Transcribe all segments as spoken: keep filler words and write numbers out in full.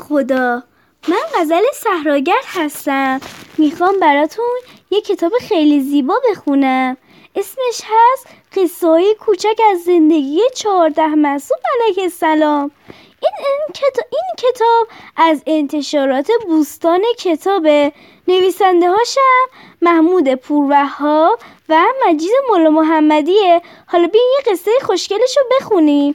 خدا. من غزل صحراگرد هستم. میخوام براتون یه کتاب خیلی زیبا بخونم. اسمش هست قصه‌های کوچک از زندگی چهارده معصوم علیه السلام. این, این, کتاب، این کتاب از انتشارات بوستان کتابه. نویسنده هاشم محمود پوروهاب و مجید مولا محمدیه. حالا بیا یه قصه خوشگلشو بخونیم.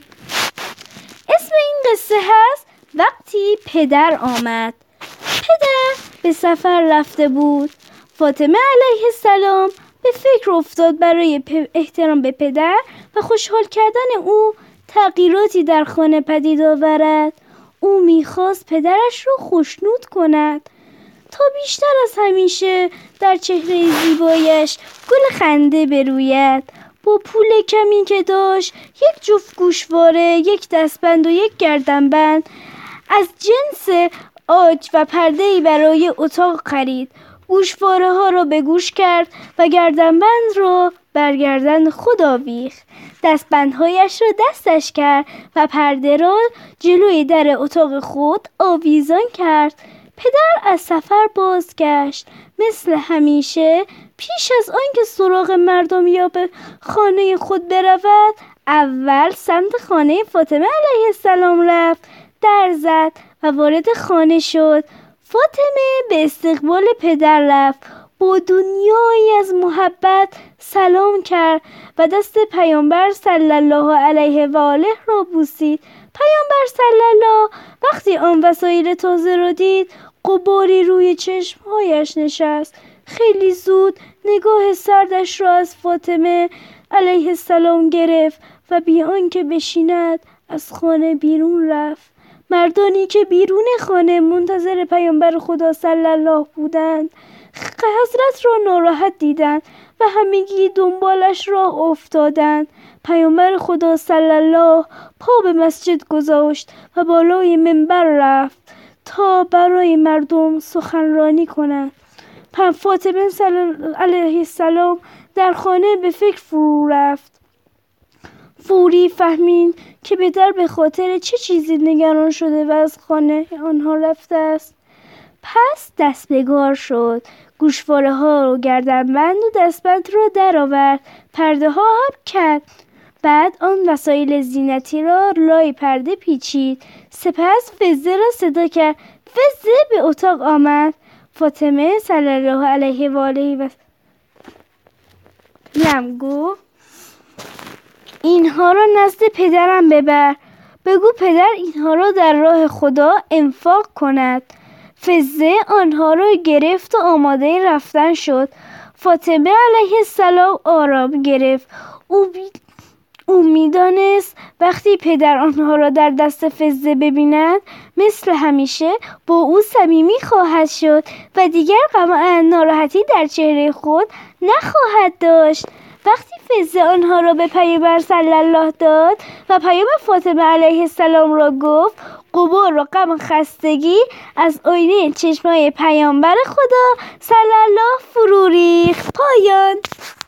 اسم این قصه هست وقتی پدر آمد. پدر به سفر رفته بود. فاطمه علیه السلام به فکر افتاد برای احترام به پدر و خوشحال کردن او تغییراتی در خانه پدید آورد. او میخواست پدرش را خوشنود کند تا بیشتر از همیشه در چهره زیبایش گل خنده بروید. با پول کمی که داشت یک جفت گوشواره، یک دستبند و یک گردنبند از جنس عاج و پرده‌ای برای اتاق خرید. گوشواره ها را به گوش کرد و گردنبند را بر گردن خود آویخت. دستبندهایش را دستش کرد و پرده را جلوی در اتاق خود آویزان کرد. پدر از سفر بازگشت. مثل همیشه پیش از آنکه سراغ مردم یا به خانه خود برود، اول سمت خانه فاطمه علیه السلام رفت. در زد و وارد خانه شد. فاطمه به استقبال پدر رفت. با دنیایی از محبت سلام کرد و دست پیامبر صلی الله علیه و آله را بوسید. پیامبر صلی الله وقتی آن وسایل تازه را دید، غباری روی چشمهایش نشست. خیلی زود نگاه سردش را از فاطمه علیه السلام گرفت و بی آنکه بشیند از خانه بیرون رفت. مردانی که بیرون خانه منتظر پیامبر خدا صلی الله بودند حضرت را ناراحت دیدند و همگی دنبالش راه افتادند. پیامبر خدا صلی الله پا به مسجد گذاشت و بالای منبر رفت تا برای مردم سخنرانی کند. فاطمه علیه السلام در خانه به فکر فرو رفت. فوری فهمید که پدر به خاطر چه چیزی نگران شده و از خانه آنها رفته است. پس دست به کار شد. گوشواره ها و گردنبند و دستبند را در آورد. پرده ها هم کرد. بعد آن وسایل زینتی را لای پرده پیچید. سپس فزه را صدا کرد. فزه به اتاق آمد. فاطمه صلی الله علیه و آله و سلم گفت اینها را نزد پدرم ببر. بگو پدر اینها را در راه خدا انفاق کند. فزه آنها را گرفت و آماده رفتن شد. فاطمه علیه السلام آرام گرفت. او بی... او میدانست وقتی پدر آنها را در دست فزه ببیند مثل همیشه با او صمیمی خواهد شد و دیگر غم و ناراحتی در چهره خود نخواهد داشت. وقتی فزه آنها را به پیامبر صلی الله داد و پیام فاطمه علیه السلام را گفت، غبار و غم و خستگی از آینه چشمای پیامبر خدا صلی الله فرو ریخت. پایان.